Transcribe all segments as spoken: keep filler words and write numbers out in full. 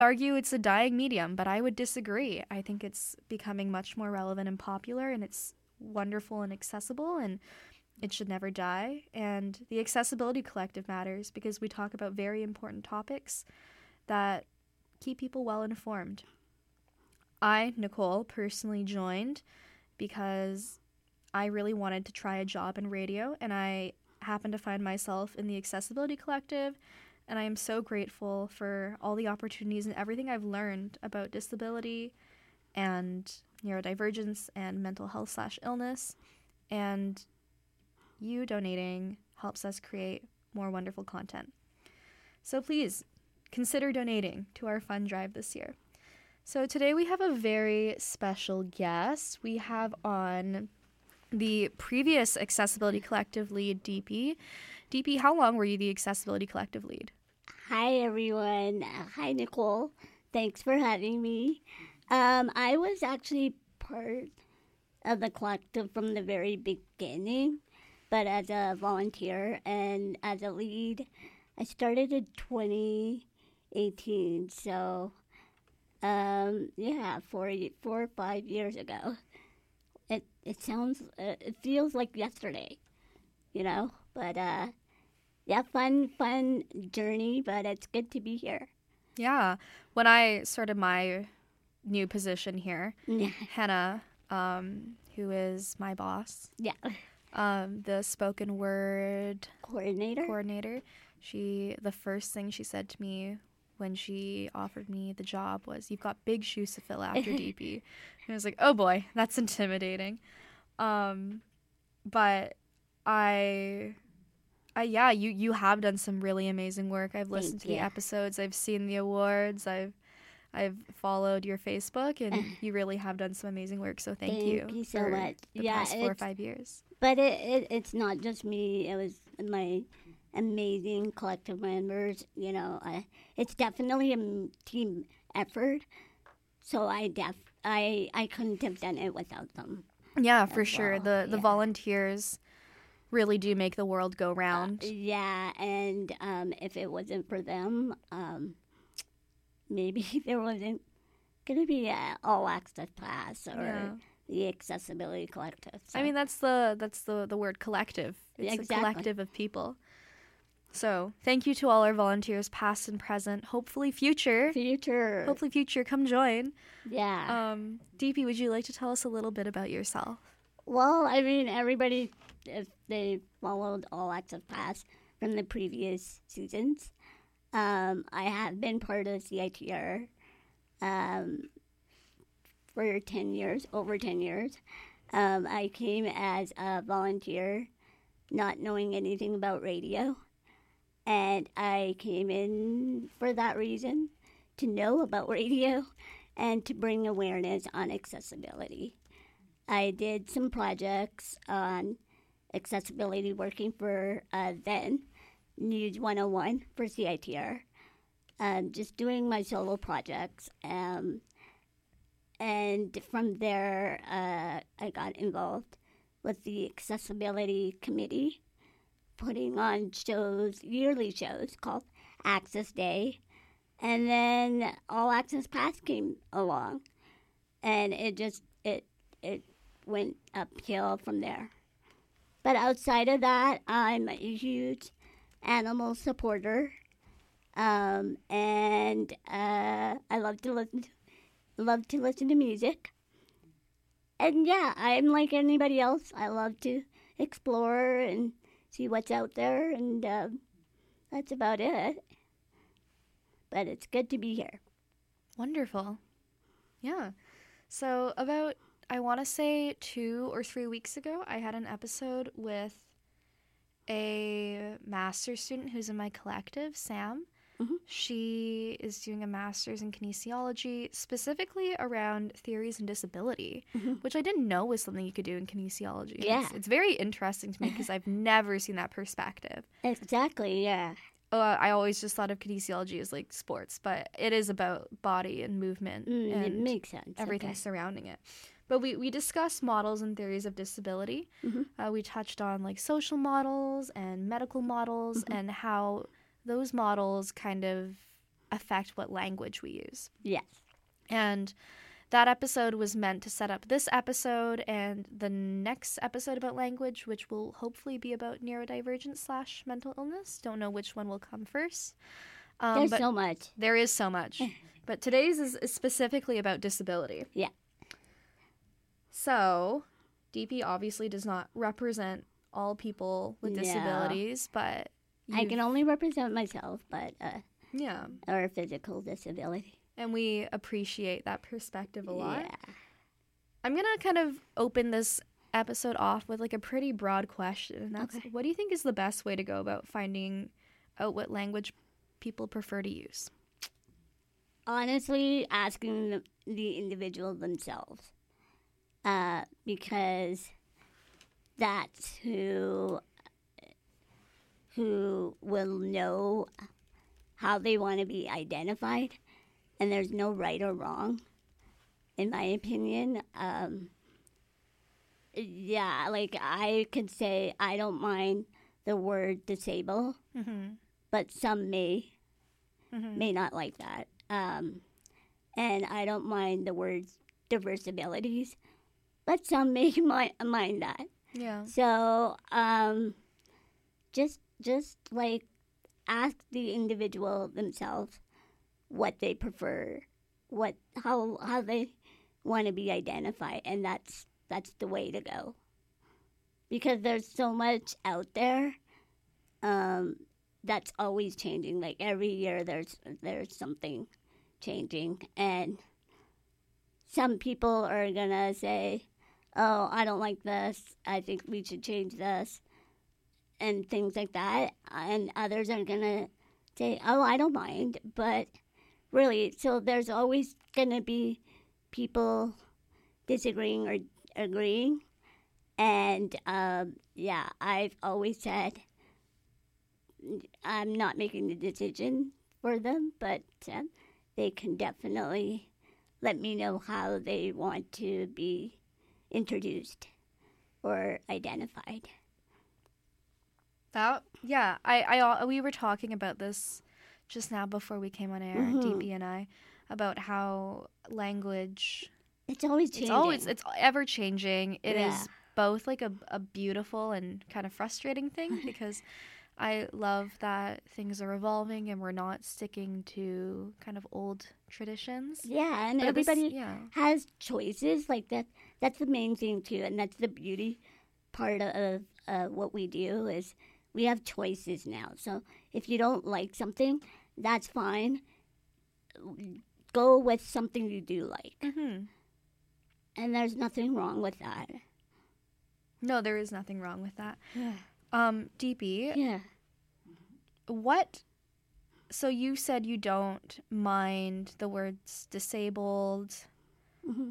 argue it's a dying medium, but I would disagree. I think it's becoming much more relevant and popular, and it's wonderful and accessible, and it should never die. And the Accessibility Collective matters because we talk about very important topics that keep people well informed. I, Nicole, personally joined because I really wanted to try a job in radio, and I happened to find myself in the Accessibility Collective, and I am so grateful for all the opportunities and everything I've learned about disability and neurodivergence and mental health slash illness. And you donating helps us create more wonderful content. So please consider donating to our fund drive this year. So today we have a very special guest. We have on the previous Accessibility Collective lead, D P. D P, how long were you the Accessibility Collective lead? Hi, everyone. Hi, Nicole. Thanks for having me. Um, I was actually part of the collective from the very beginning, but as a volunteer and as a lead, I started in twenty eighteen. So, um, yeah, four, four or five years ago. It it sounds, uh, it feels like yesterday, you know, but uh, yeah, fun, fun journey, but it's good to be here. Yeah. When I started my new position here, Yeah. Hannah, um, who is my boss, Yeah. um, the spoken word Coordinator. coordinator, she, the first thing she said to me when she offered me the job was, "You've got big shoes to fill after D P." And I was like, oh boy, that's intimidating. Um, but I, I, yeah, you, you have done some really amazing work. I've listened Thank to the you. episodes. I've seen the awards. I've, I've followed your Facebook, and you really have done some amazing work. So thank, Thank you. you so for much. The Yeah, past four or it's- five years. But it, it it's not just me. It was my amazing collective members. You know, I, it's definitely a m- team effort. So I def I I couldn't have done it without them. Yeah, for as sure. well, The the yeah. volunteers really do make the world go round. Uh, yeah, and um, if it wasn't for them, um, maybe there wasn't gonna be a all access pass or Yeah. the Accessibility Collective. So. I mean, that's the that's the the word collective. It's a Exactly. collective of people. So thank you to all our volunteers, past and present. Hopefully future. future. Hopefully future. Come join. Yeah. Um, D P, would you like to tell us a little bit about yourself? Well, I mean, everybody, if they followed All Access Pass from the previous seasons, um, I have been part of C I T R um, for ten years, over ten years. Um, I came as a volunteer, not knowing anything about radio. And I came in for that reason, to know about radio and to bring awareness on accessibility. I did some projects on accessibility working for uh, then News one oh one for C I T R, um, just doing my solo projects. Um, and from there, uh, I got involved with the Accessibility Committee, putting on shows, yearly shows called Access Day. And then All Access Pass came along, and it just, it, it went uphill from there. But outside of that, I'm a huge animal supporter, um, and uh, I love to listen to, love to listen to music. And yeah, I'm like anybody else. I love to explore and see what's out there, and uh, that's about it. But it's good to be here. Wonderful. Yeah. So about, I want to say two or three weeks ago, I had an episode with a master's student who's in my collective, Sam. Mhm. She is doing a master's in kinesiology, specifically around theories and disability, Mhm. which I didn't know was something you could do in kinesiology. Yeah. It's, it's very interesting to me because I've never seen that perspective. Exactly, yeah. Uh, I always just thought of kinesiology as like sports, but it is about body and movement Mm, it and makes sense. everything Okay. surrounding it. But we, we discussed models and theories of disability. Mhm. Uh, we touched on like social models and medical models Mhm. and how those models kind of affect what language we use. Yes. And that episode was meant to set up this episode and the next episode about language, which will hopefully be about neurodivergence slash mental illness. Don't know which one will come first. Um, There's but so much. There is so much. But today's is, is specifically about disability. Yeah. So, D P obviously does not represent all people with No. disabilities, but I you've- can only represent myself, but uh, yeah, or a physical disability. and we appreciate that perspective a lot. Yeah. I'm gonna kind of open this episode off with like a pretty broad question, and that's Okay. what do you think is the best way to go about finding out what language people prefer to use? Honestly, asking the, the individual themselves, uh, because that's who who will know how they want to be identified, and there's no right or wrong, in my opinion. Um, yeah, like I could say I don't mind the word disable, Mm-hmm. but some may Mm-hmm. may not like that. Um, and I don't mind the words diverse abilities, but some may mi- mind that. Yeah. So um, just just like ask the individual themselves what they prefer, what how how they want to be identified, and that's that's the way to go. Because there's so much out there. Um, that's always changing. Like every year, there's there's something changing, and some people are gonna say, "Oh, I don't like this. I think we should change this," and things like that. And others are gonna say, "Oh, I don't mind." But really, so there's always gonna be people disagreeing or agreeing, and um, yeah, I've always said. I'm not making the decision for them, but uh, they can definitely let me know how they want to be introduced or identified. That yeah, I I al- we were talking about this just now before we came on air, Mhm. D P and I, about how language It's always changing. it's always it's ever changing. It is Yeah. both like a a beautiful and kind of frustrating thing because I love that things are evolving and we're not sticking to kind of old traditions. Yeah, and But at this- everybody yeah. has choices like that. That's the main thing too, and that's the beauty part of uh, what we do is we have choices now. So if you don't like something, that's fine. Go with something you do like, Mm-hmm. and there's nothing wrong with that. No, there is nothing wrong with that. Yeah. Um, D P, Yeah. what? So you said you don't mind the words disabled, hmm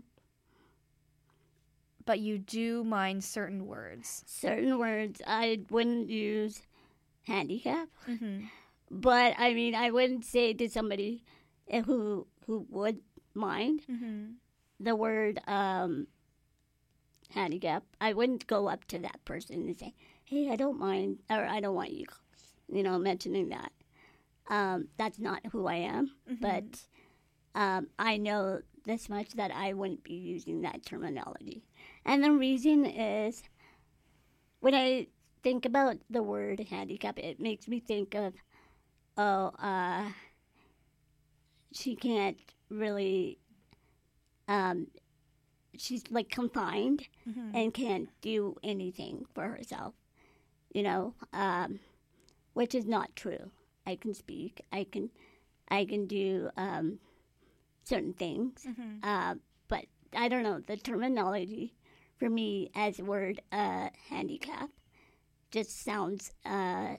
but you do mind certain words. Certain words I wouldn't use handicap, Mm-hmm. but I mean I wouldn't say to somebody eh, who who would mind Mm-hmm. the word um, handicap. I wouldn't go up to that person and say, "Hey, I don't mind," or "I don't want you," you know, mentioning that. Um, that's not who I am, Mhm. but um, I know this much that I wouldn't be using that terminology. And the reason is when I think about the word handicap, it makes me think of, oh, uh, she can't really, um, she's like confined Mm-hmm. and can't do anything for herself, you know, um, which is not true. I can speak, I can, I can do um, certain things, Mm-hmm. uh, but I don't know, the terminology for me as a word uh, handicap just sounds, uh,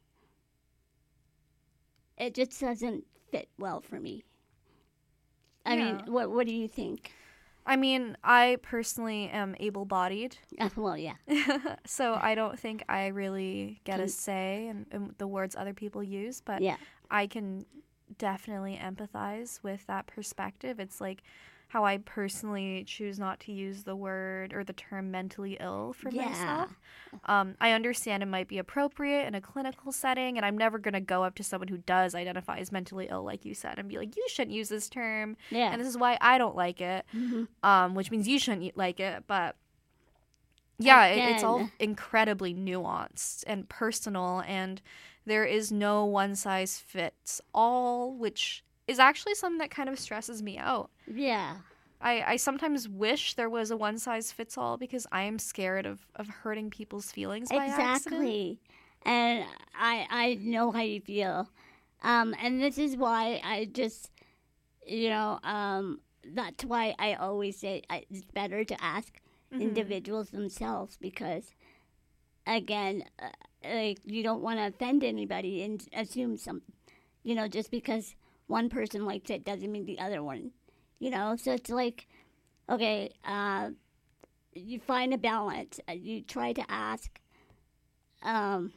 it just doesn't fit well for me. I Yeah. mean, what what do you think? I mean, I personally am able-bodied, Uh, well, yeah. so I don't think I really get a Can- say in, in the words other people use, but Yeah. I can definitely empathize with that perspective. It's like how I personally choose not to use the word or the term mentally ill for Yeah. myself. Um, I understand it might be appropriate in a clinical setting, and I'm never going to go up to someone who does identify as mentally ill, like you said, and be like, you shouldn't use this term, Yeah. and this is why I don't like it, Mm-hmm. um, which means you shouldn't like it, but yeah, it, it's all Again. incredibly nuanced and personal, and there is no one size fits all, which is actually something that kind of stresses me out. Yeah. I, I sometimes wish there was a one size fits all because I am scared of, of hurting people's feelings by accident. Exactly. And I I know how you feel. Um, and this is why I just, you know, um, that's why I always say I, it's better to ask Mhm. individuals themselves because, again, uh, like you don't want to offend anybody and assume some, you know, just because one person likes it doesn't mean the other one, you know. So it's like, okay, uh, you find a balance. Uh, You try to ask um,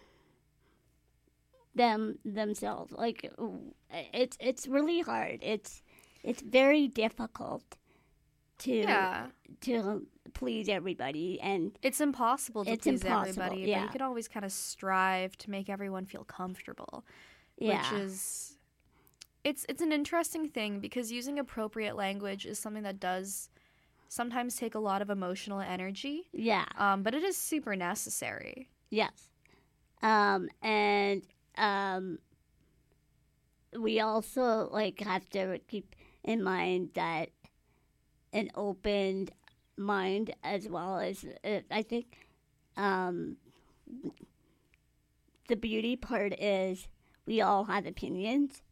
them themselves. Like w- it's it's really hard. It's it's very difficult to Yeah. to please everybody, and It's impossible to It's please impossible, everybody, but yeah. you can always kind of strive to make everyone feel comfortable, yeah, which is it's it's an interesting thing because using appropriate language is something that does sometimes take a lot of emotional energy, yeah, um, but it is super necessary. yes, um, and um, we also like have to keep in mind that an open mind as well as uh, I think um, the beauty part is we all have opinions,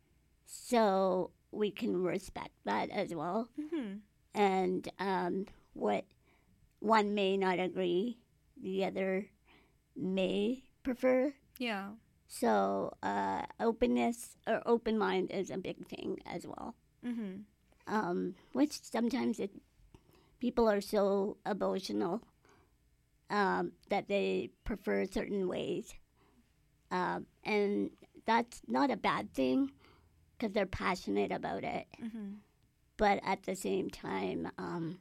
so we can respect that as well. Mm-hmm. And um, what one may not agree, the other may prefer. Yeah. So uh, openness or open mind is a big thing as well. Mm-hmm. Um, which sometimes it, people are so emotional um, that they prefer certain ways. Um, and that's not a bad thing because they're passionate about it. Mm-hmm. But at the same time, um,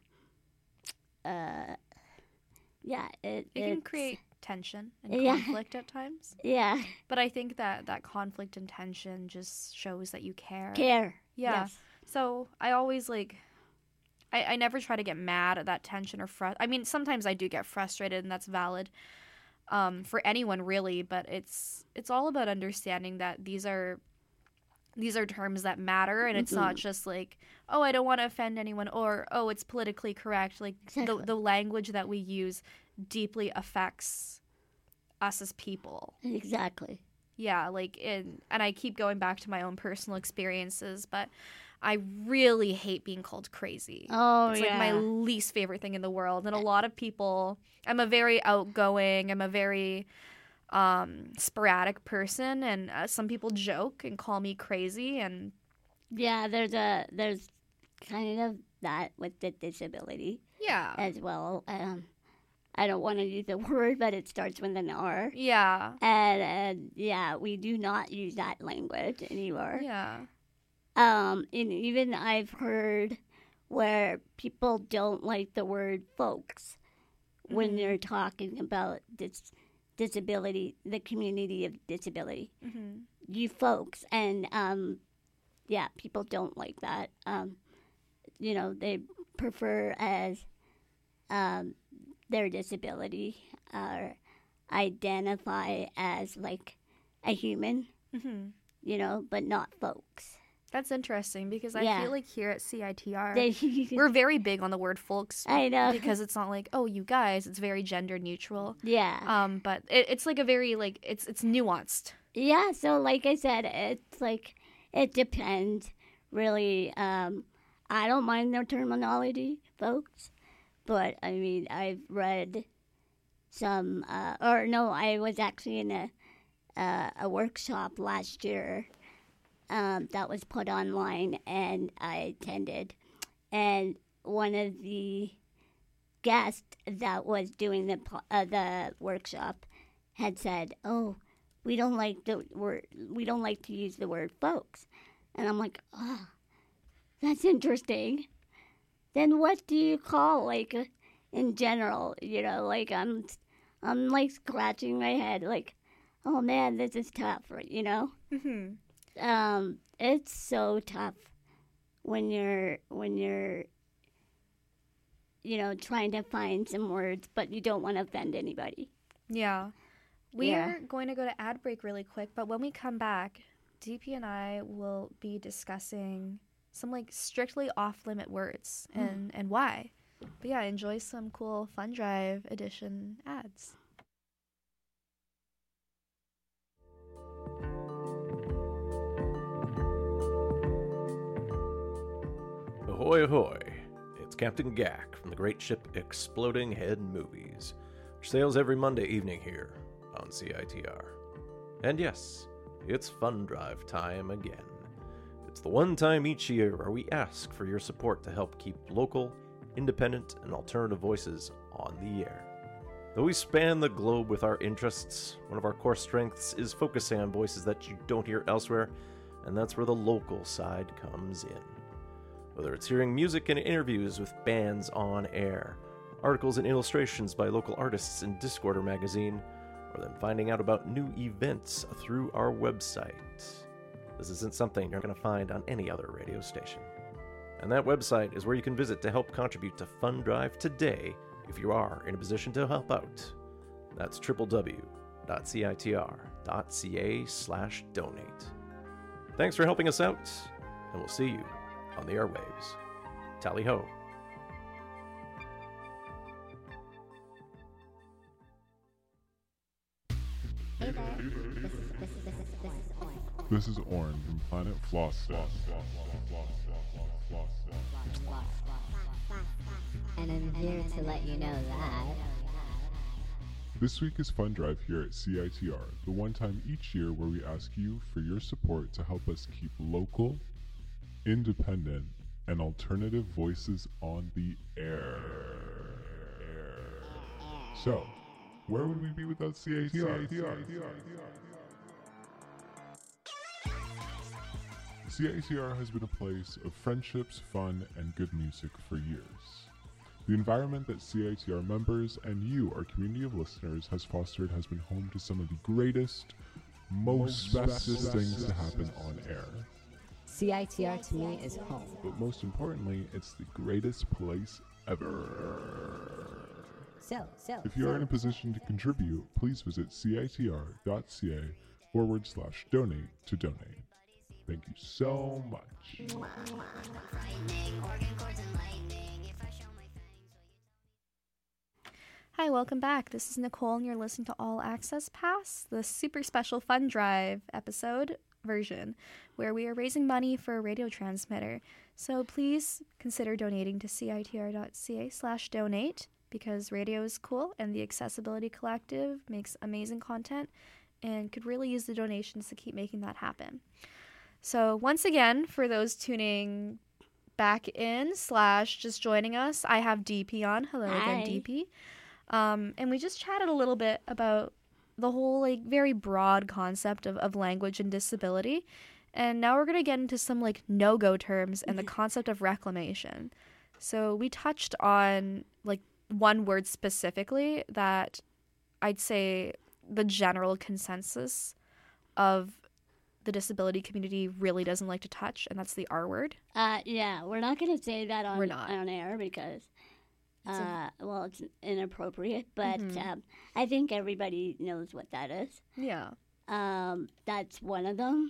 uh, yeah, it, It can it's- create tension and Yeah. conflict at times, yeah, but I think that that conflict and tension just shows that you care. care. Yeah. Yes. So I always like, I, I never try to get mad at that tension or frust. I mean, sometimes I do get frustrated, and that's valid um, for anyone really. But it's it's all about understanding that these are these are terms that matter, and it's not Mhm. just like, oh, I don't want to offend anyone, or oh, it's politically correct. Like Exactly. the the language that we use deeply affects us as people. Exactly. Yeah, like in and I keep going back to my own personal experiences, but I really hate being called crazy. Oh, It's yeah. like my least favorite thing in the world. And a lot of people, I'm a very outgoing, I'm a very um, sporadic person, and uh, some people joke and call me crazy. And Yeah, there's a there's kind of that with the disability yeah, as well. Um, I don't want to use the word, but it starts with an R. yeah, And, and yeah, we do not use that language anymore. yeah, Um, and even I've heard where people don't like the word folks when Mhm. they're talking about this disability, the community of disability. hmm You folks, and um, yeah, people don't like that. Um, you know, they prefer as um, their disability or identify as like a human, hmm you know, but not folks. That's interesting because I Yeah. feel like here at C I T R, They, we're very big on the word folks I know. because it's not like, oh, you guys. It's very gender neutral. yeah. Um, but it, it's like a very like it's it's nuanced. Yeah, so like I said, it's like it depends really. Um, I don't mind their terminology, folks, but I mean I've read some, uh, or no, I was actually in a uh, a workshop last year um, that was put online, and I attended, and one of the guests that was doing the po- uh, the workshop had said, "Oh, we don't like the word. We don't like to use the word folks," and I'm like, "Oh, that's interesting." then what do you call, like, uh, in general? You know, like, I'm, I'm, like, scratching my head, like, oh, man, this is tough, you know? Mm-hmm. Um, it's so tough when you're, when you're, you know, trying to find some words, but you don't want to offend anybody. Yeah. We Yeah. are going to go to ad break really quick, but when we come back, D P and I will be discussing some like strictly off-limit words Mm. and, and why. But yeah, enjoy some cool Fun Drive edition ads. Ahoy, ahoy! It's Captain Gak from the great ship Exploding Head Movies, which sails every Monday evening here on C I T R. And yes, it's Fun Drive time again. It's the one time each year where we ask for your support to help keep local, independent, and alternative voices on the air. Though we span the globe with our interests, one of our core strengths is focusing on voices that you don't hear elsewhere, and that's where the local side comes in. Whether it's hearing music and interviews with bands on air, articles and illustrations by local artists in Discorder magazine, or then finding out about new events through our website. This isn't something you're going to find on any other radio station. And that website is where you can visit to help contribute to Fun Drive today if you are in a position to help out. That's w w w dot citr dot c a slash donate. Thanks for helping us out, and we'll see you on the airwaves. Tally ho. Hey there, this is, this is, this is, this is Orange. This is Orange from Planet Floss. And I'm here to let you know that This week is Fun Drive here at C I T R, the one time each year where we ask you for your support to help us keep local, independent, and alternative voices on the air. So, where would we be without C I T R? C I T R has been a place of friendships, fun, and good music for years. The environment that C I T R members and you, our community of listeners, has fostered has been home to some of the greatest, most bestest things to happen on air. C I T R to me is home. But most importantly, it's the greatest place ever. So, so, If you are in a position to contribute, please visit citr.ca forward slash donate to donate. Thank you so much. Hi, welcome back. This is Nicole, and you're listening to All Access Pass, the super special Fun Drive episode version, where we are raising money for a radio transmitter. So please consider donating to citr.ca slash donate, because radio is cool, and the Accessibility Collective makes amazing content, and could really use the donations to keep making that happen. So once again, for those tuning back in slash just joining us, I have D P on. Hello Hi. again, D P. Um, and we just chatted a little bit about the whole like very broad concept of, of language and disability. And now we're going to get into some like no-go terms and the concept of reclamation. So we touched on like one word specifically that I'd say the general consensus of the disability community really doesn't like to touch, and that's the R word. Uh, yeah, we're not going to say that on, We're not. on air because, It's uh, well, it's inappropriate, but Mhm. um, I think everybody knows what that is. Yeah. Um, that's one of them.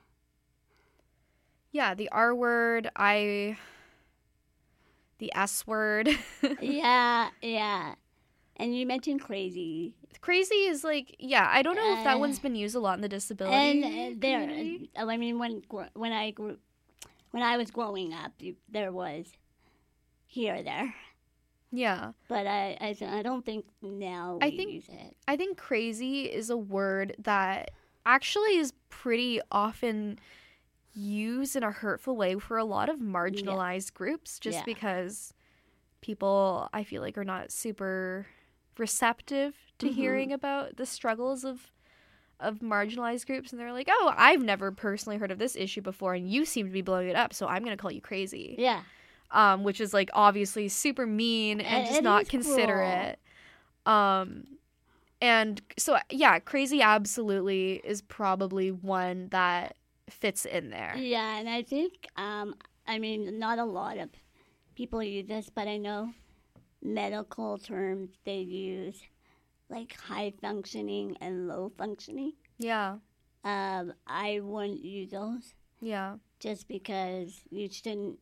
Yeah, the R word, I... The S word. yeah, yeah. And you mentioned crazy. Crazy is like, yeah, I don't know if that Uh, one's been used a lot in the disability And uh, there, community. uh, I mean, when gr- when I grew, when I was growing up, you, there was here or there, Yeah. but I, I, th- I don't think now I we think- use it. I think crazy is a word that actually is pretty often used in a hurtful way for a lot of marginalized groups, just Yeah. because people, I feel like, are not super receptive to Mhm. hearing about the struggles of of marginalized groups, and they're like, oh, I've never personally heard of this issue before, and you seem to be blowing it up, so I'm going to call you crazy. Yeah, um, which is like obviously super mean and It- just it not is cruel. considerate. Um, and so yeah, crazy absolutely is probably one that fits in there. Yeah, and I think, um, I mean, not a lot of people use this, but I know medical terms they use, like high functioning and low functioning. Yeah, Um, I wouldn't use those yeah, just because you shouldn't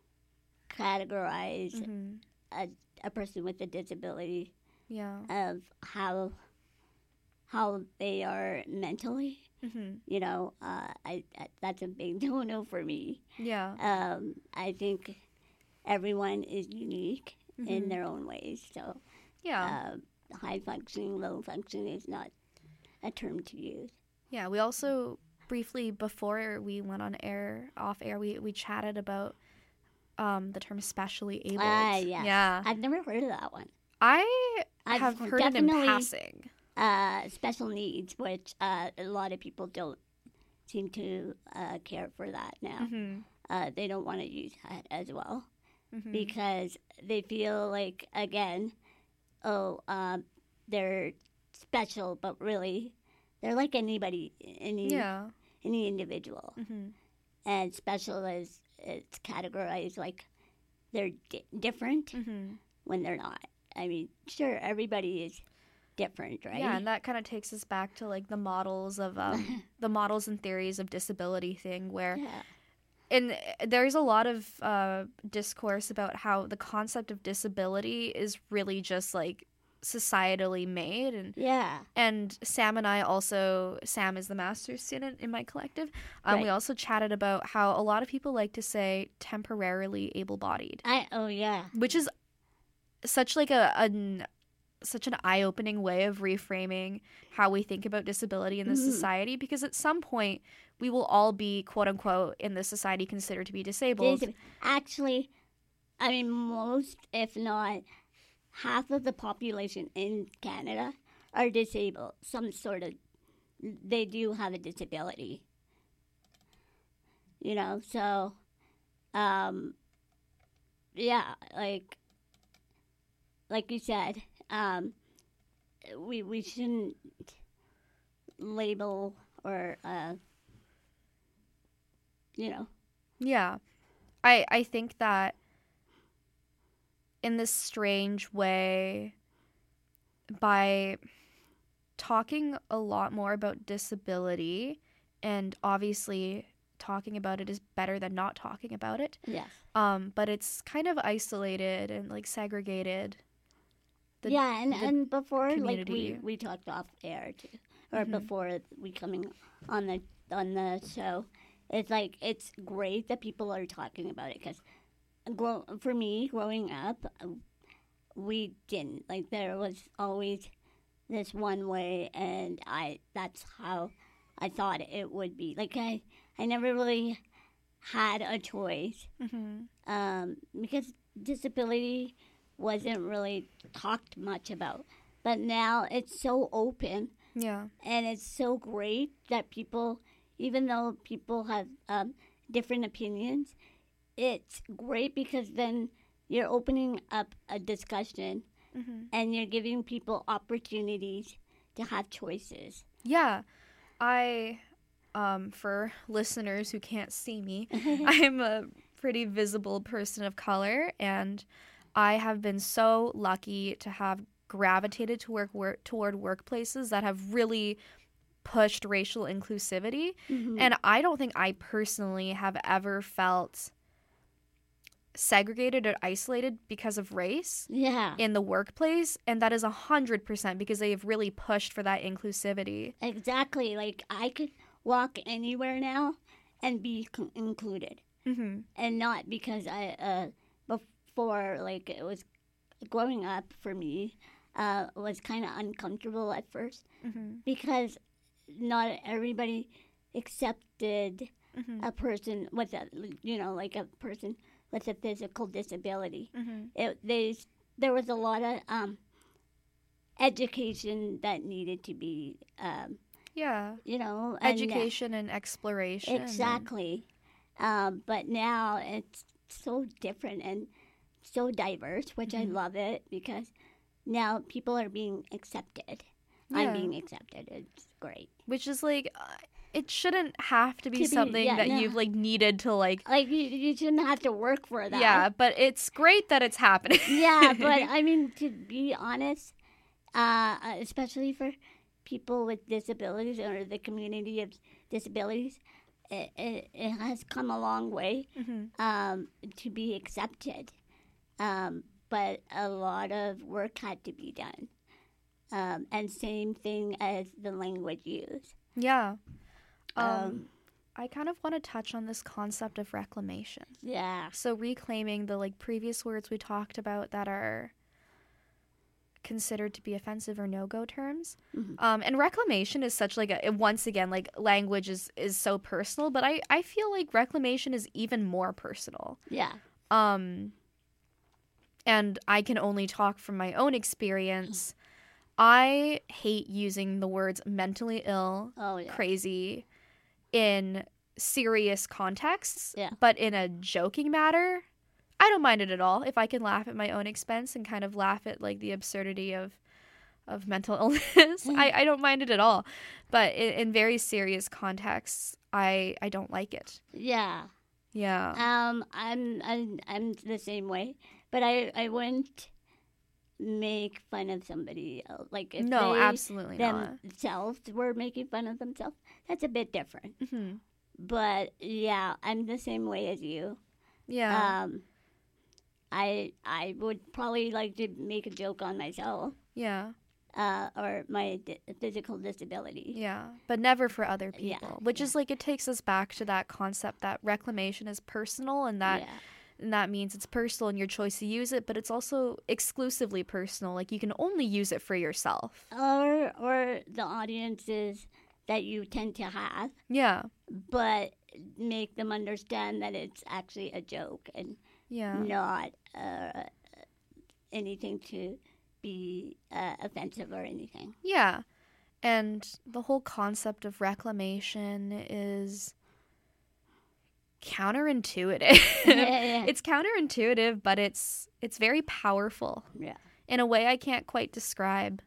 categorize hmm a, a person with a disability yeah, of how how they are mentally. hmm You know, uh, I, I that's a big no-no for me. yeah, Um, I think everyone is unique in Mhm. their own ways. So, yeah. uh, high functioning, low functioning is not a term to use. Yeah, we also briefly before we went on air, off air, we, we chatted about um, the term specially abled. Ah, yes. Yeah, I've never heard of that one. I I've have heard it in definitely- passing. Uh, special needs, which uh, a lot of people don't seem to uh, care for that now. hmm Uh, they don't want to use that as well hmm because they feel like, again, oh, um, they're special, but really, they're like anybody, any Yeah. any individual. hmm And special is it's categorized like they're di- different hmm when they're not. I mean, sure, everybody is different, right? Yeah, and that kind of takes us back to like the models of um, the models and theories of disability thing, where Yeah. and there's a lot of uh, discourse about how the concept of disability is really just like societally made, and Yeah. and Sam and I also, Sam is the master's student in my collective. Um, We Right. also chatted about how a lot of people like to say temporarily able-bodied, I oh yeah. which is such like a an, such an eye-opening way of reframing how we think about disability in this Mhm. society, because at some point we will all be quote unquote in this society considered to be disabled. Dis- Actually, I mean, most, if not half of the population in Canada are disabled. Some sort of, they do have a disability. You know, so, um, yeah, like, like you said, um, we we shouldn't label or, uh, you know. Yeah. I I think that in this strange way, by talking a lot more about disability, and obviously talking about it is better than not talking about it, Yes. um, but it's kind of isolated and like segregated. The- yeah, and, the and before, like we, community. we talked off air too, or Mhm. before we coming on the on the show, it's like it's great that people are talking about it because, grow for me growing up, uh, we didn't like there was always this one way, and I that's how I thought it would be. Like I I never really had a choice Mhm. um, because disability wasn't really talked much about. But now it's so open Yeah. and it's so great that people, even though people have um, different opinions, it's great because then you're opening up a discussion Mhm. and you're giving people opportunities to have choices. Yeah. I, um, for listeners who can't see me, I'm a pretty visible person of color, and I have been so lucky to have gravitated to work, work toward workplaces that have really pushed racial inclusivity. Mhm. And I don't think I personally have ever felt segregated or isolated because of race Yeah, in the workplace, and that is a hundred percent because they have really pushed for that inclusivity. exactly. Like I could walk anywhere now and be co- included. Mm-hmm. And not because I uh before like it was growing up for me uh was kind of uncomfortable at first Mm-hmm. because not everybody accepted Mm-hmm. a person with a you know like a person with a physical disability. Mm-hmm. It they there was a lot of um education that needed to be um Yeah. you know and, uh, Education and exploration. and- Exactly. Um, but now it's so different and so diverse, which Mm-hmm. I love it because now people are being accepted. Yeah. I'm being accepted. It's great. Which is like, uh, it shouldn't have to be To be- something yeah, that no. you've like needed to like. Like you, you shouldn't have to work for that. Yeah, but it's great that it's happening. Yeah, but I mean, to be honest, uh, especially for people with disabilities or the community of disabilities, it, it, it has come a long way Mhm. um, to be accepted. Um, but a lot of work had to be done. Um, and same thing as the language used. Yeah. Um, Um, I kind of want to touch on this concept of reclamation. Yeah. So reclaiming the like previous words we talked about that are considered to be offensive or no-go terms. Mhm. Um, and reclamation is such like a, once again, like language is, is so personal, but I, I feel like reclamation is even more personal. Yeah. Um, and I can only talk from my own experience. I hate using the words mentally ill, Oh, yeah. crazy in serious contexts, Yeah. but in a joking matter, I don't mind it at all if I can laugh at my own expense and kind of laugh at like the absurdity of of mental illness. I, I don't mind it at all, but in, in very serious contexts, I I don't like it. Yeah. Yeah. Um, I'm, I'm I'm the same way, but I I wouldn't make fun of somebody else. Like if No, they absolutely not. themselves were making fun of themselves, that's a bit different. hmm But yeah, I'm the same way as you. Yeah. Um, I I would probably like to make a joke on myself, yeah. uh, or my di- physical disability. Yeah, but never for other Yeah, people. Which yeah. is like it takes us back to that concept that reclamation is personal, and that Yeah. and that means it's personal in your choice to use it, but it's also exclusively personal. Like you can only use it for yourself. Or or the audiences that you tend to have, Yeah, but make them understand that it's actually a joke and yeah, not uh, anything to be uh, offensive or anything. yeah. And the whole concept of reclamation is counterintuitive. Yeah, yeah. It's counterintuitive, but it's it's very powerful Yeah. in a way I can't quite describe.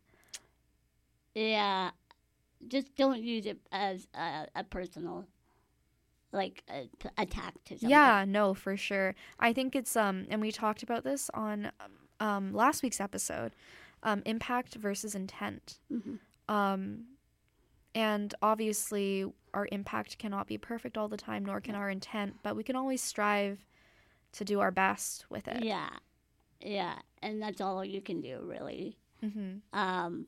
Yeah, just don't use it as a, a personal, like, a, p- attack to somebody. Yeah, no, for sure. I think it's um, and we talked about this on um last week's episode, um, impact versus intent. Mhm. Um, and obviously our impact cannot be perfect all the time, nor can our intent, but we can always strive to do our best with it. Yeah, yeah, and that's all you can do, really. Mm-hmm. Um,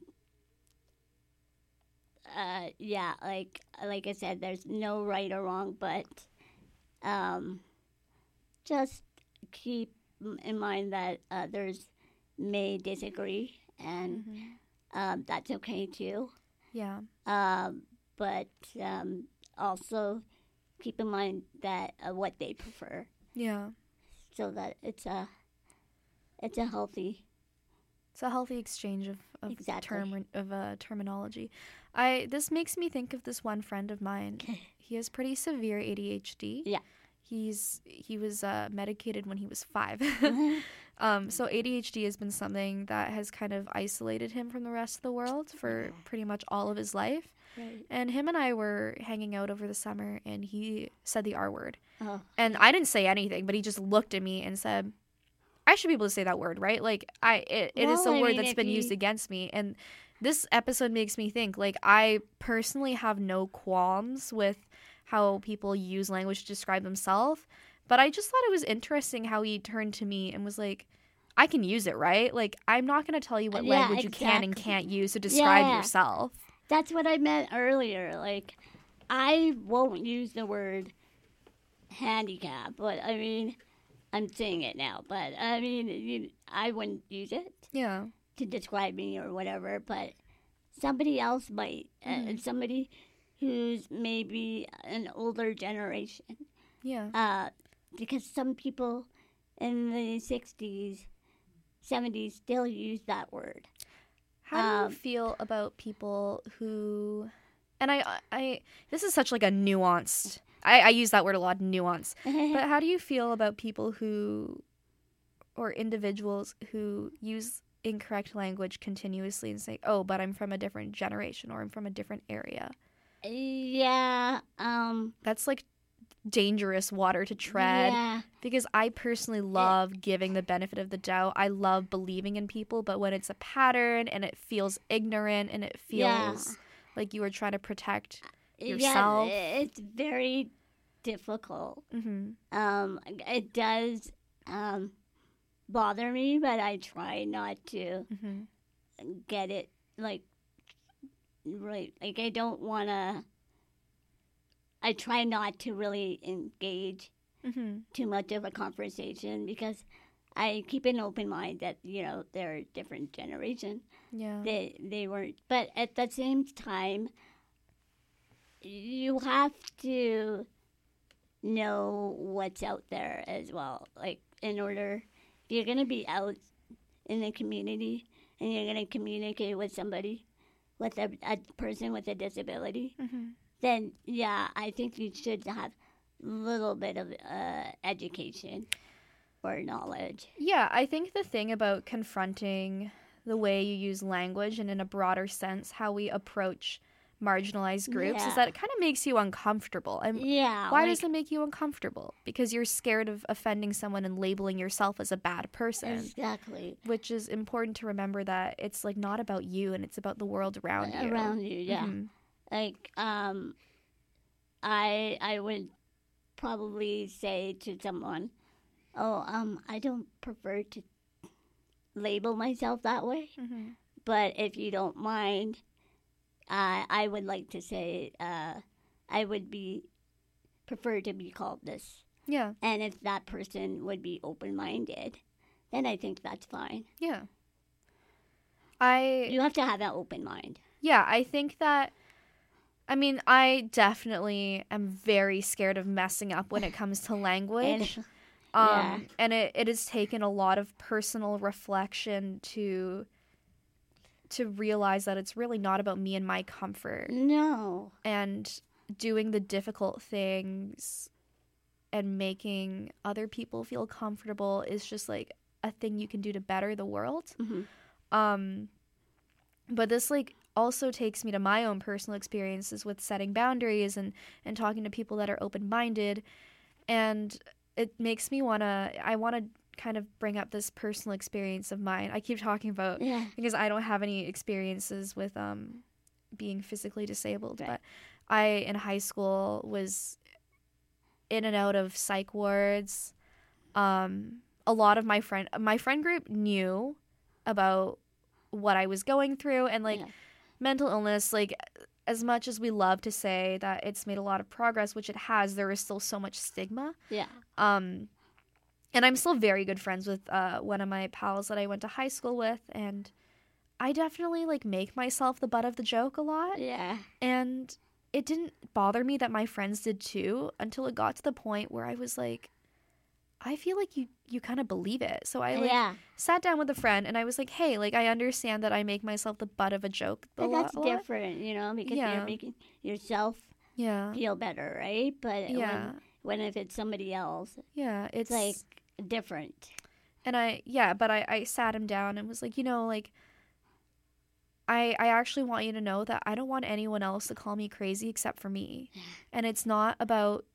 uh, yeah, like like I said, there's no right or wrong, but um, just keep m- in mind that others may disagree, and Mm-hmm. um, that's okay too. Yeah. Um, but um, also keep in mind that uh, what they prefer, Yeah. so that it's a it's a healthy. It's a healthy exchange of, of Exactly. term of uh, terminology. I this makes me think of this one friend of mine. He has pretty severe A D H D. Yeah. He's he was uh, medicated when he was five. um, so A D H D has been something that has kind of isolated him from the rest of the world for pretty much all of his life. Right. And him and I were hanging out over the summer, and he said the R word. Oh. And I didn't say anything, but he just looked at me and said, I should be able to say that word, right? Like, I it, it is a Well, I word mean, that's if been you- used against me. And this episode makes me think, like, I personally have no qualms with how people use language to describe themselves. But I just thought it was interesting how he turned to me and was like, I can use it, right? Like, I'm not going to tell you what Yeah, language you can and exactly. can't use to describe Yeah. yourself. That's what I meant earlier. Like, I won't use the word handicap, but I mean, I'm saying it now. But I mean, you, I wouldn't use it Yeah. to describe me or whatever. But somebody else might, Mm-hmm. uh, somebody who's maybe an older generation, Yeah. uh, because some people in the sixties, seventies still use that word. How do Um, you feel about people who, and I, I, this is such like a nuanced I, I use that word a lot, nuance. But how do you feel about people who, or individuals who use incorrect language continuously and say, oh, but I'm from a different generation or I'm from a different area? Yeah. Um. That's like dangerous water to tread. Yeah. Because I personally love giving the benefit of the doubt. I love believing in people, but when it's a pattern and it feels ignorant and it feels Yeah. like you are trying to protect yourself. Yeah, it's very difficult. Mm-hmm. Um, it does um, bother me, but I try not to Mm-hmm. get it like right. Like I don't want to. I try not to really engage Mm-hmm. too much of a conversation because I keep an open mind that you know they're a different generation. Yeah. They they weren't, but at the same time, you have to know what's out there as well. Like in order, if you're gonna be out in the community and you're gonna communicate with somebody, with a, a person with a disability, Mm-hmm. then yeah, I think you should have a little bit of uh, education or knowledge. Yeah, I think the thing about confronting the way you use language and in a broader sense how we approach marginalized groups is Yeah. that it kind of makes you uncomfortable. And Yeah. why like, does it make you uncomfortable? Because you're scared of offending someone and labeling yourself as a bad person, exactly which is important to remember that it's like not about you and it's about the world around you. around you? Yeah. Mhm. Like um, I I would probably say to someone, "Oh, um, I don't prefer to label myself that way, Mhm. but if you don't mind, uh, I would like to say uh, I would be prefer to be called this." Yeah. And if that person would be open-minded, then I think that's fine. Yeah. I You have to have that open mind. Yeah, I think that, I mean, I definitely am very scared of messing up when it comes to language. And- um, yeah. And it, it has taken a lot of personal reflection to to realize that it's really not about me and my comfort. No. And doing the difficult things and making other people feel comfortable is just like a thing you can do to better the world. hmm Um, but this like also takes me to my own personal experiences with setting boundaries and, and talking to people that are open-minded. And it makes me want to, I want to kind of bring up this personal experience of mine. I keep talking about, Yeah. because I don't have any experiences with um, being physically disabled, Right. but I, in high school, was in and out of psych wards. Um, a lot of my friend, my friend group knew about what I was going through, and like Yeah. mental illness, like as much as we love to say that it's made a lot of progress, which it has, there is still so much stigma. Yeah. Um, and I'm still very good friends with uh, one of my pals that I went to high school with, and I definitely like make myself the butt of the joke a lot. Yeah. And it didn't bother me that my friends did too until it got to the point where I was like, I feel like you, you kind of believe it. So I like yeah. sat down with a friend and I was like, hey, like I understand that I make myself the butt of a joke a But lot. that's a lot. different, you know, because Yeah. you're making yourself Yeah. feel better, right? But Yeah. when, when if it's somebody else, Yeah. It's it's like different. and I, yeah, but I, I sat him down and was like, you know, like, I, I actually want you to know that I don't want anyone else to call me crazy except for me. And it's not about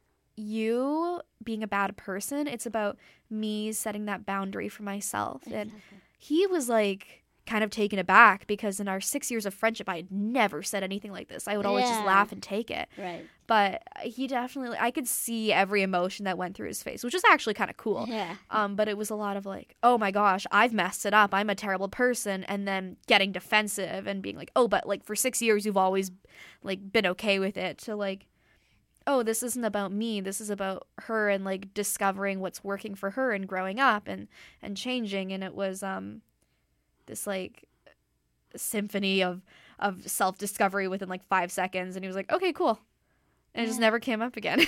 you being a bad person. It's about me setting that boundary for myself. And Exactly. he was like kind of taken aback because in our six years of friendship, I had never said anything like this. I would always just Yeah. laugh and take it. Right. But he definitely, I could see every emotion that went through his face, which is actually kind of cool. Yeah. Um, but it was a lot of like, oh my gosh, I've messed it up. I'm a terrible person. And then getting defensive and being like, oh, but like for six years, you've always like been okay with it. To like, oh, this isn't about me. This is about her and like discovering what's working for her and growing up and, and changing. And it was um, this like symphony of, of self-discovery within like five seconds. And he was like, okay, cool. And it just Yeah. never came up again.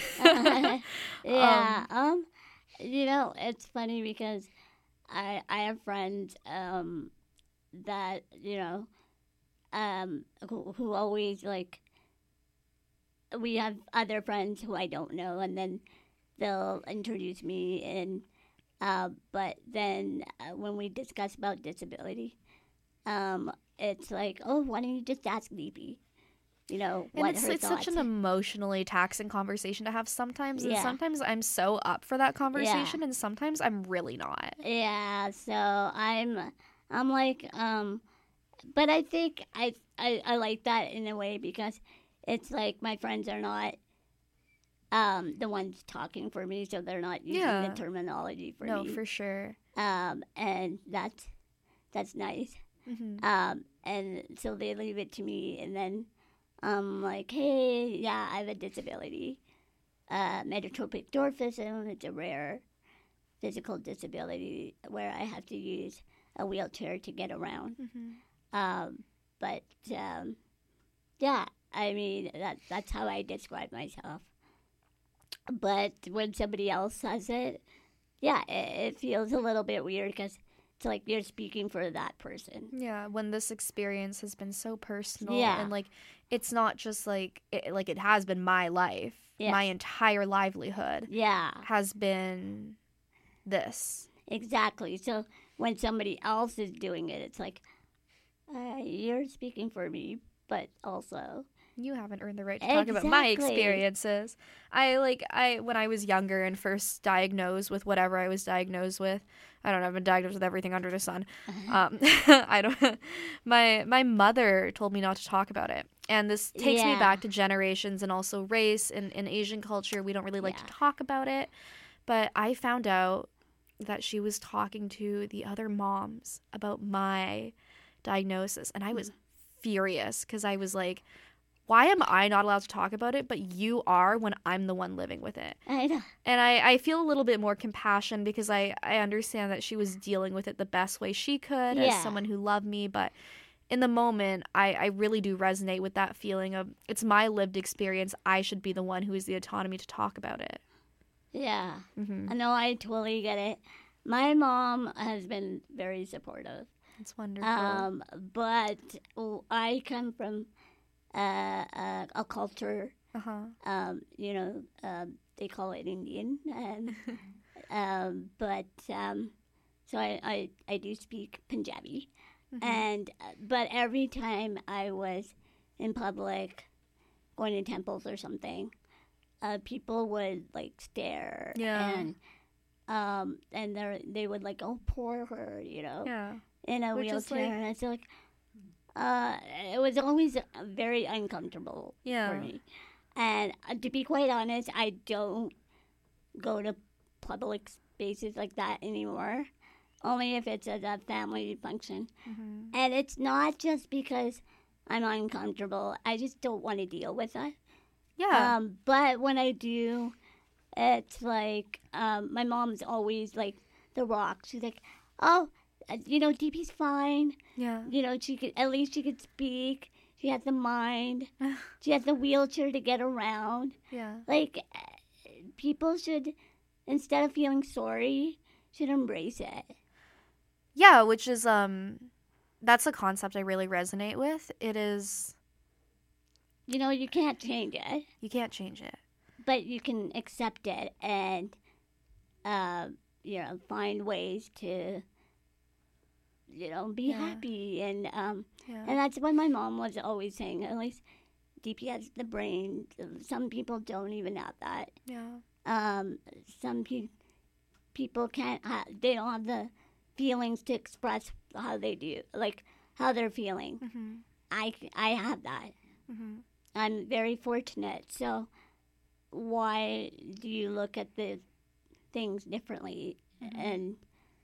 yeah. Um, you know, it's funny because I I have friends um that you know um who, who always like we have other friends who I don't know, and then they'll introduce me. And uh, but then uh, when we discuss about disability, um, it's like, oh, why don't you just ask D P? You know, And what it's her it's thoughts. such an emotionally taxing conversation to have sometimes, and Yeah. sometimes I'm so up for that conversation, and sometimes I'm really not. Yeah, so I'm I'm like um but I think I, I I like that in a way because it's like my friends are not um the ones talking for me, so they're not using Yeah. the terminology for No, me. for sure. um and that's that's nice. Hmm. Um and so they leave it to me, and then I'm like, hey, yeah, I have a disability. Uh metatropic dwarfism, it's a rare physical disability where I have to use a wheelchair to get around. Hmm. Um, but um, yeah, I mean that that's how I describe myself. But when somebody else says it, yeah, it, it feels a little bit weird because it's like you're speaking for that person. Yeah, when this experience has been so personal, Yeah. and like it's not just like it, like it has been my life, Yes. my entire livelihood Yeah, has been this. exactly. So when somebody else is doing it, it's like uh, you're speaking for me, but also You haven't earned the right to talk about my Exactly. experiences. I like I when I was younger and first diagnosed with whatever I was diagnosed with. I don't know, I've been diagnosed with everything under the sun. Um, I don't. My my mother told me not to talk about it, and this takes me Yeah. back to generations and also race and in Asian culture. We don't really like Yeah. to talk about it, but I found out that she was talking to the other moms about my diagnosis, and I was furious because I was like, why am I not allowed to talk about it, but you are when I'm the one living with it? I know. And I, I feel a little bit more compassion because I, I understand that she was dealing with it the best way she could Yeah. as someone who loved me. But in the moment, I, I really do resonate with that feeling of it's my lived experience. I should be the one who has the autonomy to talk about it. Yeah. Hmm. I know, I totally get it. My mom has been very supportive. It's wonderful. Um, but I come from uh, a, a culture, uh-huh. um, you know, um, they call it Indian. And, um, but um, so I, I, I do speak Punjabi. Mhm. And uh, but every time I was in public, going to temples or something, uh, people would like stare. Yeah. And um, and they they would like, oh, poor her, you know, Yeah. in a Which is, wheelchair. like- And it's like, uh, it was always very uncomfortable Yeah. for me. And uh, to be quite honest, I don't go to public spaces like that anymore. Only if it's at a family function. Hmm. And it's not just because I'm uncomfortable. I just don't want to deal with it. Yeah. Um, but when I do, it's like um, my mom's always like the rock. She's like, oh, uh, you know, D P's fine. yeah. You know, she could at least she could speak. She has the mind. She has the wheelchair to get around. Yeah. Like, uh, people should, instead of feeling sorry, should embrace it. Yeah, which is um that's a concept I really resonate with. It is You know, you can't change it, you can't change it. but you can accept it and, uh, you know, find ways to, you know, be Yeah. happy. And um, Yeah. and that's what my mom was always saying. At least D P has the brain. Some people don't even have that. Yeah. Um, some pe- people can't. Ha- they don't have the feelings to express how they do, like how they're feeling. Mhm. I I have that. Mhm. I'm very fortunate. So why do you look at the things differently? Mhm. And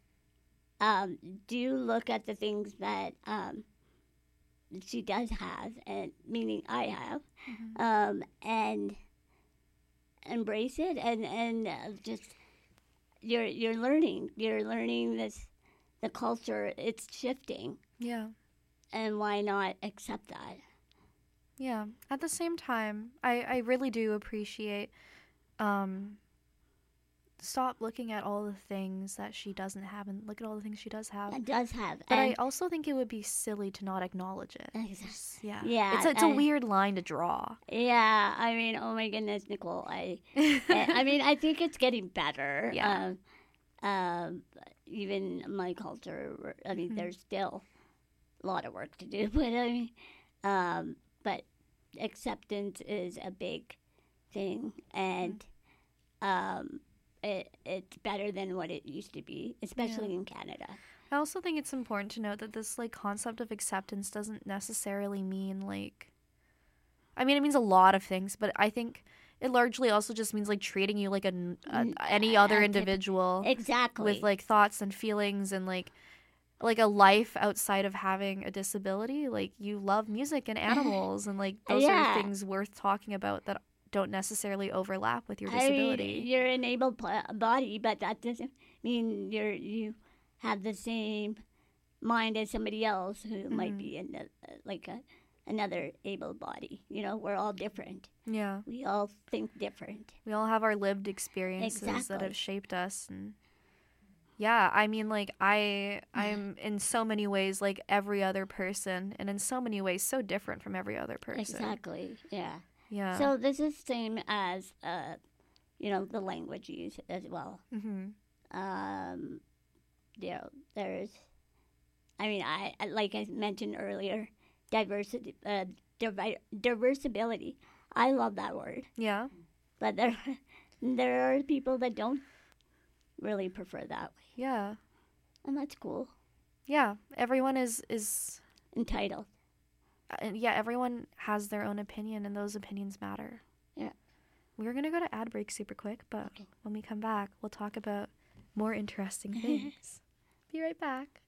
um, do you look at the things that um, she does have, and meaning I have, Mhm. um, and embrace it, and and uh, just you're you're learning. You're learning this. The culture, it's shifting, Yeah. and why not accept that? Yeah. At the same time, I, I really do appreciate um stop looking at all the things that she doesn't have and look at all the things she does have. It does have. But I and- also think it would be silly to not acknowledge it. Exactly. It's- Yeah. Yeah, It's a, it's a I- weird line to draw. Yeah, I mean, oh my goodness, Nicole. I, I mean, I think it's getting better. Yeah. Um, um, even my culture, I mean, Mhm. there's still a lot of work to do, but I mean, um, but acceptance is a big thing, and um, it it's better than what it used to be, especially in Canada. I also think it's important to note that this like concept of acceptance doesn't necessarily mean like I mean it means a lot of things, but I think it largely also just means like treating you like a, a Mm, any uh, other uh, individual Exactly. with like thoughts and feelings and like like a life outside of having a disability. Like you love music and animals and like those Yeah. are things worth talking about that don't necessarily overlap with your I disability. mean, you're an able pl- body, but that doesn't mean you're you have the same mind as somebody else who might Mhm. be in the, like a another able body. You know, we're all different. Yeah. We all think different. We all have our lived experiences that Exactly. have shaped us and yeah, I mean like I I'm in so many ways like every other person and in so many ways so different from every other person. Exactly. Yeah. Yeah. So this is same as uh, you know, the language use as well. mhm. Um, you know, there's, I mean, I I- like I mentioned earlier, diversity, uh, divi- diversibility. I love that word, Yeah. but there there are people that don't really prefer that way, Yeah. and that's cool. Yeah. Everyone is is Entitled. uh, yeah, everyone has their own opinion and those opinions matter. Yeah. We're going to go to ad break super quick, but Okay. when we come back, we'll talk about more interesting things. Be right back.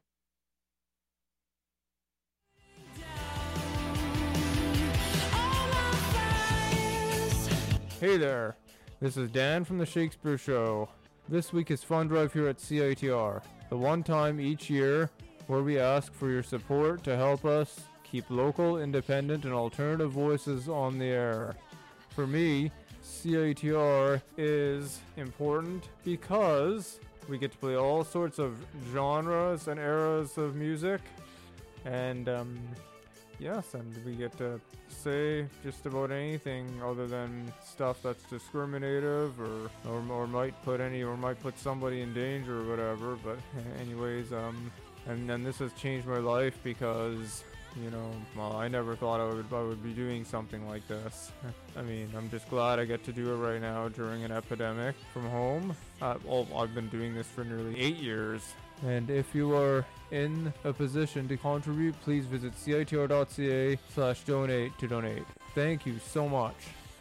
Hey there, this is Dan from The Shakespeare Show. This week is Fund Drive here at C I T R, the one time each year where we ask for your support to help us keep local, independent, and alternative voices on the air. For me, C I T R is important because we get to play all sorts of genres and eras of music, and um, yes, and we get to say just about anything other than stuff that's discriminative or, or or might put any or might put somebody in danger or whatever. But anyways, um, and then this has changed my life because, you know, well, I never thought I would I would be doing something like this. I mean, I'm just glad I get to do it right now during an epidemic from home. Uh, well, I've been doing this for nearly eight years. And if you are in a position to contribute, please visit citr.ca slash donate to donate. Thank you so much.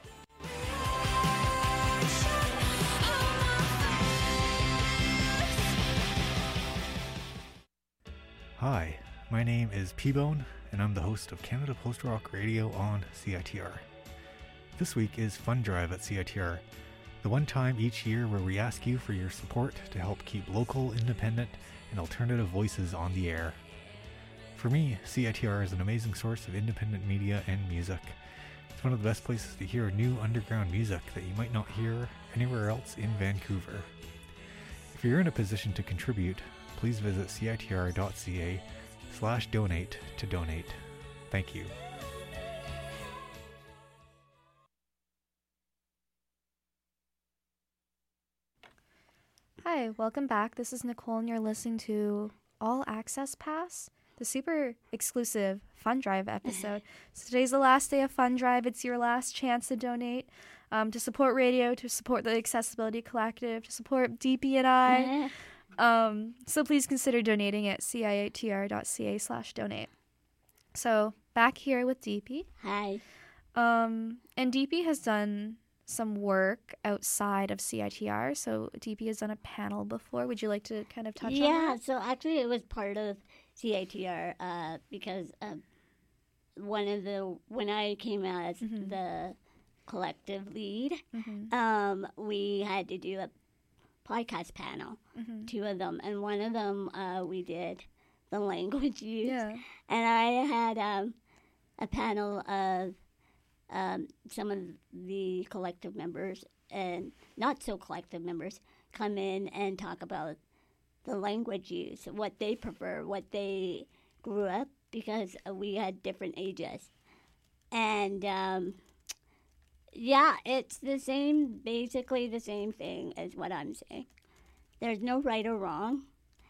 Hi, my name is P-Bone, and I'm the host of Canada Post Rock Radio on C I T R. This week is Fund Drive at C I T R, the one time each year where we ask you for your support to help keep local, independent, and alternative voices on the air. For me, C I T R is an amazing source of independent media and music. It's one of the best places to hear new underground music that you might not hear anywhere else in Vancouver. If you're in a position to contribute, please visit citr.ca slash donate to donate. Thank you. Hi, welcome back. This is Nicole, and you're listening to All Access Pass, the super exclusive Fund Drive episode. So today's the last day of Fund Drive. It's your last chance to donate, um, to support radio, to support the Accessibility Collective, to support D P and I. Um, so please consider donating at citr.ca slash donate. So back here with D P. Hi. Um, and D P has done some work outside of C I T R. So D P has done a panel before. Would you like to kind of touch on Yeah, that? so actually it was part of C I T R uh, because uh, one of the, when I came as Mhm. the collective lead, Mm-hmm. um, we had to do a podcast panel, Mm-hmm. two of them, and one of them uh, we did the language use, Yeah. and I had um, a panel of um, some of the collective members and not so collective members come in and talk about the language use, what they prefer, what they grew up, because we had different ages. And um, yeah, it's the same, basically the same thing as what I'm saying. There's no right or wrong.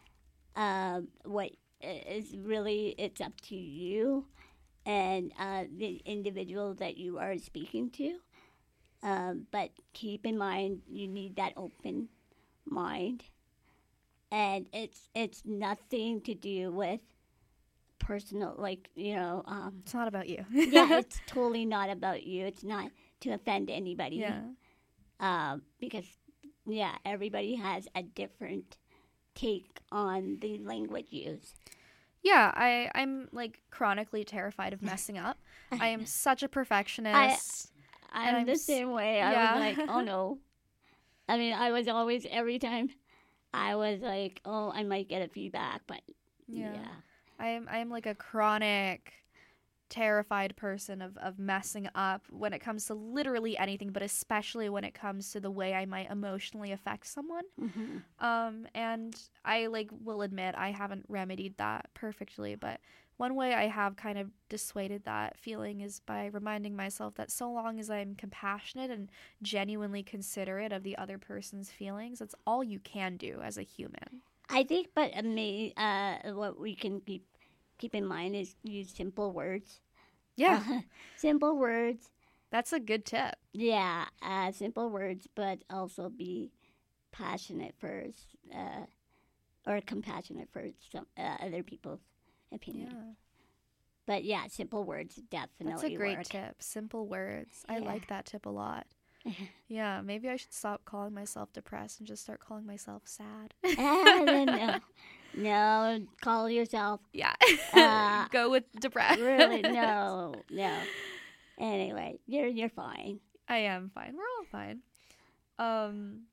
Uh, what is really, it's up to you and uh, the individual that you are speaking to. Um, but keep in mind, you need that open mind. And it's it's nothing to do with personal, like, you know. Um, It's not about you. yeah, it's totally not about you. It's not to offend anybody. Yeah. Um, because, yeah, everybody has a different take on the language use. Yeah, I, I'm like chronically terrified of messing up. I am such a perfectionist. And I'm, I'm the s- same way. I yeah. was like, oh no. I mean, I was always, every time, I was like, oh, I might get a feedback, but Yeah. yeah. I'm I'm like a chronic terrified person of, of messing up when it comes to literally anything, but especially when it comes to the way I might emotionally affect someone. Mhm. Um, and I like will admit I haven't remedied that perfectly, but one way I have kind of dissuaded that feeling is by reminding myself that so long as I'm compassionate and genuinely considerate of the other person's feelings, that's all you can do as a human. I think, but uh, me, uh, what we can keep keep in mind is use simple words. Yeah, simple words. that's a good tip. Yeah, uh, simple words, but also be passionate for, uh, or compassionate for some uh, other people's opinion. Yeah. But yeah, simple words definitely That's a great work. tip. Simple words. I Yeah. like that tip a lot. Yeah, maybe I should stop calling myself depressed and just start calling myself sad. Ah, no, no, call yourself. Yeah. Uh, Go with depressed. Really, no, no. Anyway, you're you're fine. I am fine. We're all fine. Um,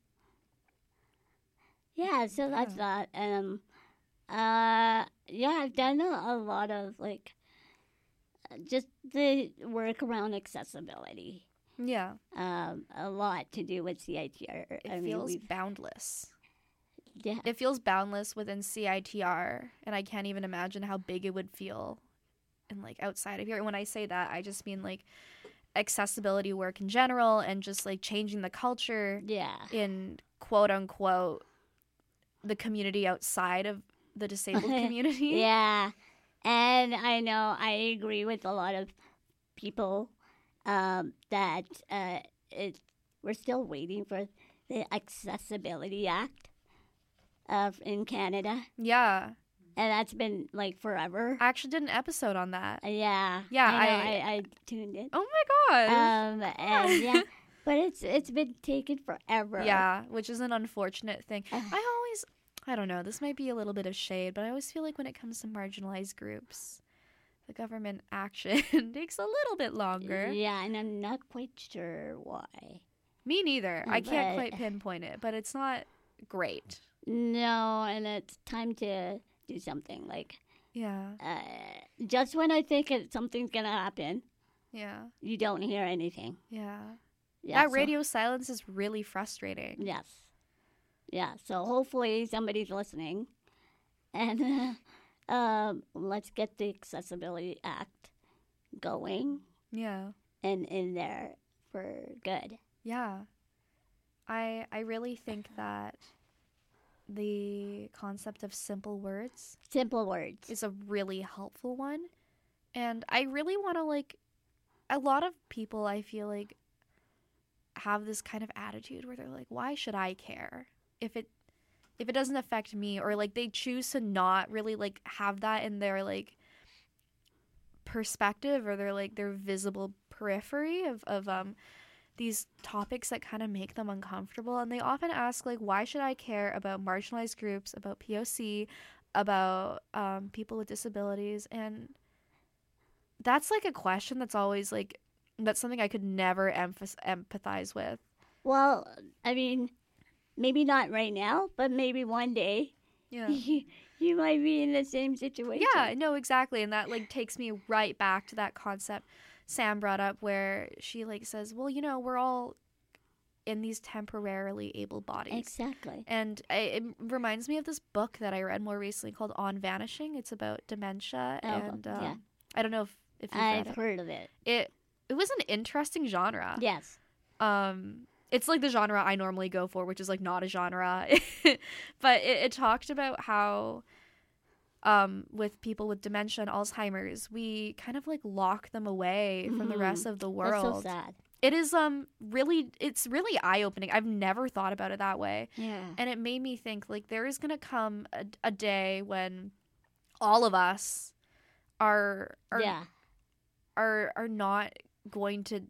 Yeah, so that's that. Um, uh, yeah, I've done a, a lot of like, uh, just the work around accessibility. yeah. Um, a lot to do with C I T R. It I mean, feels we've, boundless. yeah, It feels boundless within C I T R, and I can't even imagine how big it would feel and like outside of here. And when I say that, I just mean like accessibility work in general and just like changing the culture yeah, in quote unquote the community outside of the disabled community. yeah. And I know I agree with a lot of people um, that uh, it, we're still waiting for the Accessibility Act of in Canada, Yeah. and that's been like forever. I actually did an episode on that. Uh, yeah, Yeah, I, know, I- I, I tuned in. Oh my gosh. Um, and yeah, but it's it's been taken forever. Yeah, which is an unfortunate thing. Uh. I always, I don't know, this might be a little bit of shade, but I always feel like when it comes to marginalized groups, the government action takes a little bit longer. Yeah, and I'm not quite sure why. Me neither. I can't But- quite pinpoint it, but it's not great. No, and it's time to do something. Like, Yeah. uh, just when I think it, something's gonna happen, Yeah. you don't hear anything. Yeah. Yeah, that so- radio silence is really frustrating. Yes. Yeah. So hopefully somebody's listening, and uh, um, let's get the Accessibility Act going Yeah. and in there for good. Yeah. I I really think that the concept of simple words Simple words. is a really helpful one. And I really want to like a lot of people I feel like have this kind of attitude where they're like, why should I care if it if it doesn't affect me, or like they choose to not really like have that in their like perspective or their like their visible periphery of, of um these topics that kind of make them uncomfortable. And they often ask like, why should I care about marginalized groups, about P O C, about um, people with disabilities? And that's like a question that's always like that's something I could never emph- empathize with. Well, I mean, maybe not right now, but maybe one day Yeah. you, you might be in the same situation. Yeah, no, exactly. And that like takes me right back to that concept Sam brought up where she like says, well, you know, we're all in these temporarily able bodies. Exactly. And I, it reminds me of this book that I read more recently called On Vanishing. It's about dementia, Oh, and um, yeah. I don't know if, if you've I've read it. heard of it. It it was an interesting genre. Yes. Um, it's like the genre I normally go for, which is like not a genre, but it, it talked about how, um, with people with dementia and Alzheimer's, we kind of like lock them away from the Mhm. rest of the That's world. so sad. It is um really it's really eye-opening. I've never thought about it that way. Yeah. And it made me think, like, there is going to come a, a day when all of us are are, yeah. are are not going to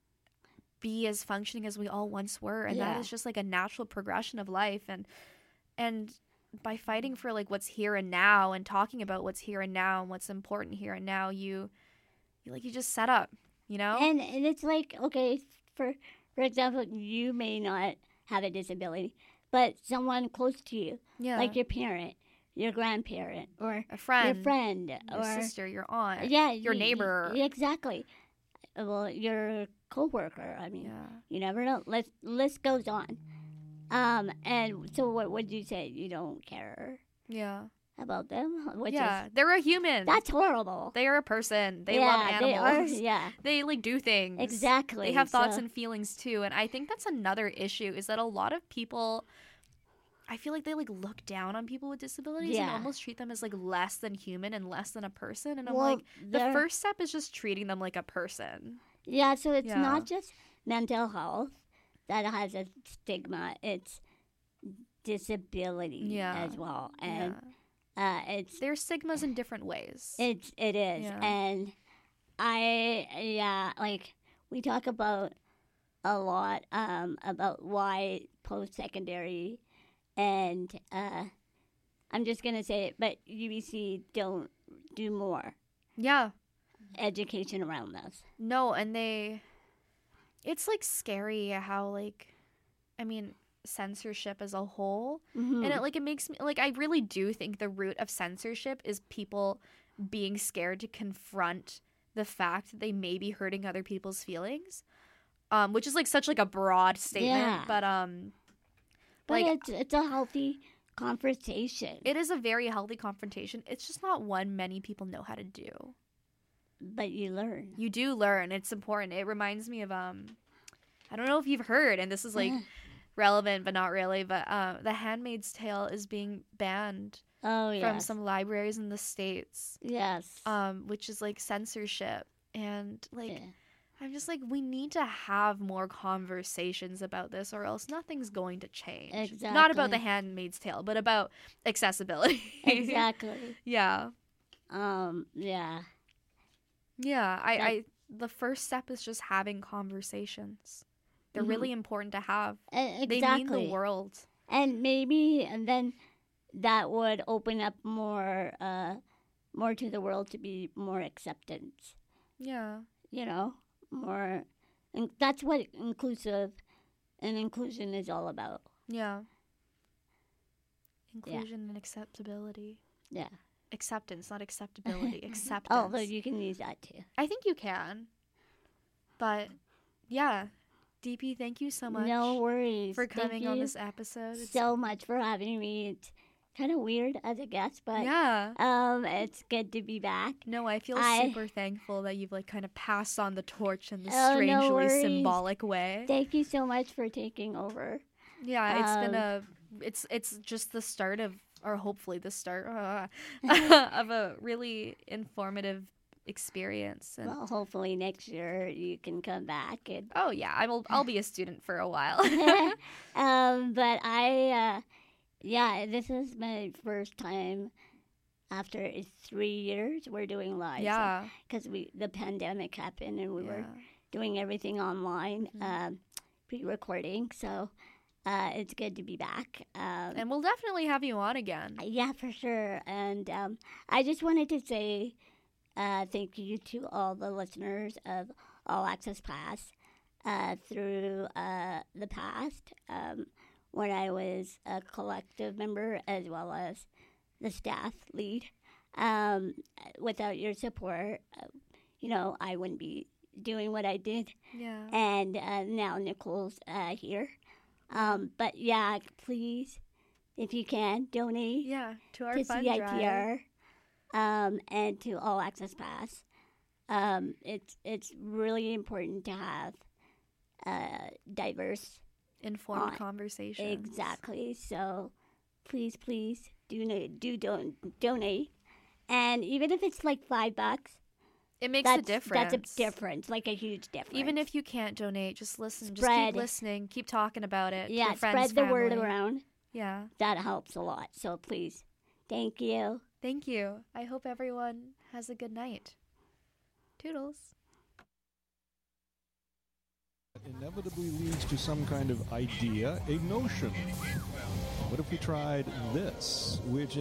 be as functioning as we all once were, and that Yeah. is just like a natural progression of life. And and by fighting for like what's here and now and talking about what's here and now and what's important here and now, you, you like you just set up, you know? And and it's like, okay, for for example, you may not have a disability, but someone close to you, yeah, like your parent, your grandparent, or a friend, your friend, your or sister, your aunt, yeah, your y- y- neighbor. exactly. Well, your coworker. I mean, yeah. you never know. List list goes on. Um, and so what would you say? You don't care Yeah. about them? Which yeah. is, They're a human. that's horrible. They are a person. They yeah, love animals. They are, yeah, They like do things. exactly. They have thoughts So- and feelings too. And I think that's another issue, is that a lot of people, I feel like they like look down on people with disabilities and Yeah. almost treat them as like less than human and less than a person. And I'm well, like, the they're- first step is just treating them like a person. Yeah, so it's Yeah. not just mental health that has a stigma. It's disability Yeah. as well, and yeah. uh, it's There's stigmas in different ways. it's it is, Yeah. and I yeah, like we talk about a lot um, about why post secondary, and uh, I'm just gonna say it, but U B C don't do more yeah. education around this. No, and they, it's like scary how like, I mean, censorship as a whole, Mhm. and it like it makes me like I really do think the root of censorship is people being scared to confront the fact that they may be hurting other people's feelings, um, which is like such like a broad statement, Yeah. but um, but like it's it's a healthy conversation. it is a very healthy confrontation. It's just not one many people know how to do. But you learn. You do learn. It's important. It reminds me of um, I don't know if you've heard, and this is like relevant but not really, but uh, The Handmaid's Tale is being banned Oh yes. from some libraries in the States, Yes. um, which is like censorship. And like, Yeah. I'm just like, we need to have more conversations about this, or else nothing's going to change. Not about Exactly. The Handmaid's Tale, but about accessibility. Exactly. Yeah. Um. Yeah. Yeah. I, That- I, the first step is just having conversations. They're Mhm. really important to have. E- They Exactly. mean the world. And maybe, and then that would open up more, uh, more to the world to be more acceptance. Yeah. You know, more, and that's what inclusive and inclusion is all about. Yeah. Inclusion and acceptability. Yeah. Acceptance, not acceptability. Acceptance. Although you can use that too. I think you can. But yeah. D P, thank you so much No worries. for Thank coming on you this episode. It's- so much for having me. It's kind of weird as a guest, but yeah. um, it's good to be back. No, I feel I- super thankful that you've like kind of passed on the torch in this Oh, no strangely worries. symbolic way. Thank you so much for taking over. Yeah, it's been Um, a it's it's just the start of, or hopefully the start uh, of a really informative experience. And Well, hopefully next year you can come back and oh yeah, I will I'll be a student for a while. um, but I, uh, yeah, this is my first time after three years we're doing live. yeah. Because we the pandemic happened and we were Yeah. doing everything online, Mhm. um, pre-recording. So uh, it's good to be back. Um, And we'll definitely have you on again. yeah, for sure. And um, I just wanted to say uh, thank you to all the listeners of All Access Pass uh, through uh, the past um, when I was a collective member as well as the staff lead. Um, without your support, uh, you know, I wouldn't be doing what I did, Yeah. and uh, now Nicole's uh, here. Um, but yeah, please, if you can, donate Yeah. To our to fund C I T drive. R um, and to All Access Pass. Um, it's it's really important to have uh, diverse. Informed on- conversations. Exactly. So please, please do no- do don- donate, and even if it's like five bucks, It makes that's a difference. that's a difference, like a huge difference. Even if you can't donate, just listen. Just Spread. keep listening. Keep talking about it. to yeah, your friends, spread the word family. around. Yeah. That helps a lot. So please, thank you. Thank you. I hope everyone has a good night. Toodles. Inevitably leads to some kind of idea, a notion. What if we tried this, which